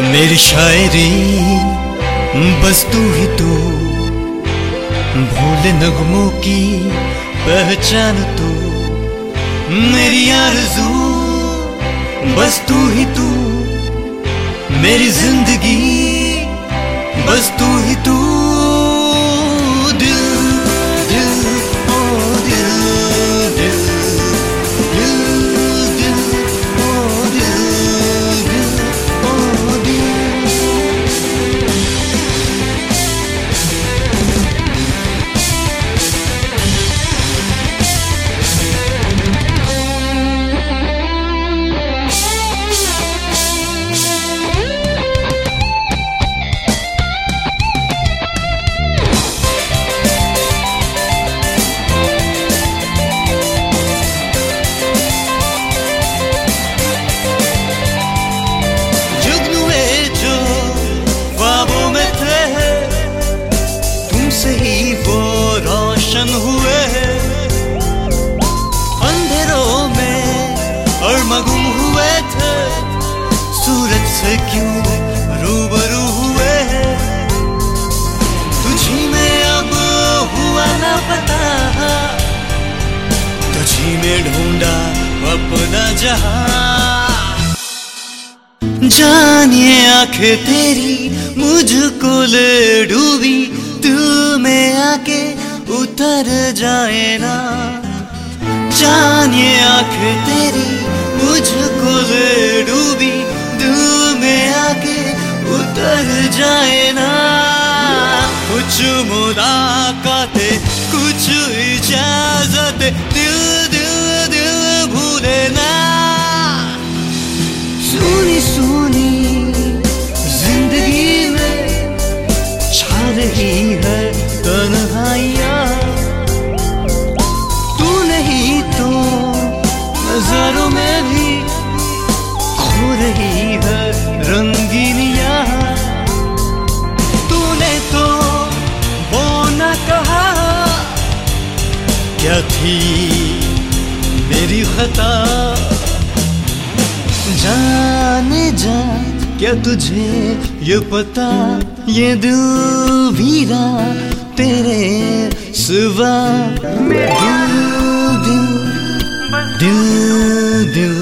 मेरी शायरी बस तू ही तू, भोले नगमों की पहचान तू। मेरी आरज़ू बस तू ही तू, मेरी जिंदगी बस तू ही तू। दिल दिल ओ दिल दिल दिल दिल ओ दिल दिल ओ दिल। से ही वो रोशन हुए हैं, अंधेरों में और मगुम हुए थे, सूरज से क्यों रूबरू हुए हैं। तुझी में अब हुआ ना पता, तुझी में ढूंढा अपना जहां। जानिए आंखें तेरी मुझको ले डूबी, दिल में आके उतर जाए ना। जानिए आंखें तेरी मुझको ले डूबी, दिल में आके उतर जाए ना। कुछ मुलाकातें कुछ इजाजतें, दिल दिल दिल भूले ना। सुनी सुनी जिंदगी में छा रही है तन्हाइयाँ, तू नहीं तो नजरों में भी खो रही है रंगीनियाँ। तूने तो वो न कहा, क्या थी मेरी खता। जाने जा क्या तुझे ये पता, ये दिल वीरा तेरे सिवा। दिल दिल दिल दिल